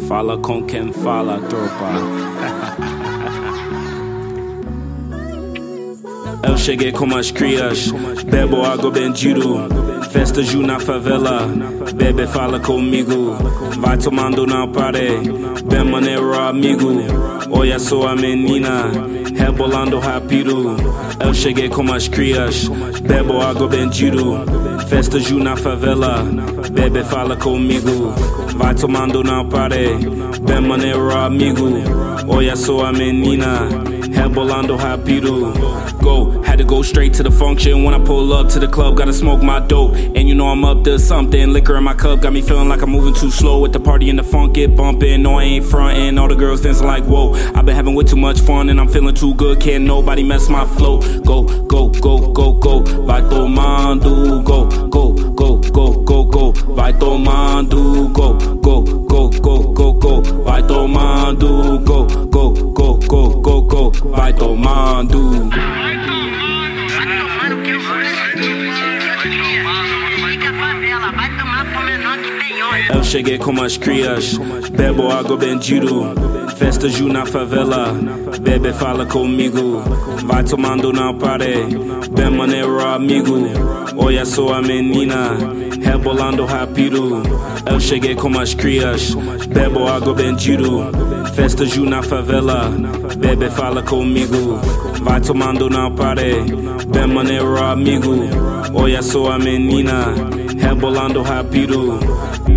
Fala com quem fala, tropa. Eu cheguei com as crias, bebo água bendito. Festa Ju na favela, bebê fala comigo. Vai tomando, não pare, bem maneiro amigo. Olha só a menina, rebolando rápido. Eu cheguei com as crias, bebo água bendito. Festa Ju na favela, bebê fala comigo. Vai tomando, não pare, bem maneiro amigo. Olha só a menina, rebolando rápido. Go, had to go straight to the function. When I pull up to the club, gotta smoke my dope. And you know I'm up to something. Liquor in my cup got me feeling like I'm moving too slow. At the party and the funk get bumping. No, I ain't frontin'. All the girls dancing like whoa. I've been having way too much fun and I'm feeling too good. Can't nobody mess my flow. Go, go, go, go, go. Vai tomando. Go, go, go, go, go, go. Vai tomando. Go, go, go, go, go, go. Vai tomando. Go, go, go, go, go, go. Vai tomando. Eu cheguei com as crias, bebo água bendito. Festa Ju na favela, bebê fala comigo. Vai tomando, não pare, bem maneiro amigo. Olha só a menina, rebolando rápido. Eu cheguei com as crias, bebo água bendito. Festa Ju na favela, bebê fala comigo. Vai tomando, não pare, bem maneiro amigo. Olha só a menina, rebolando rápido.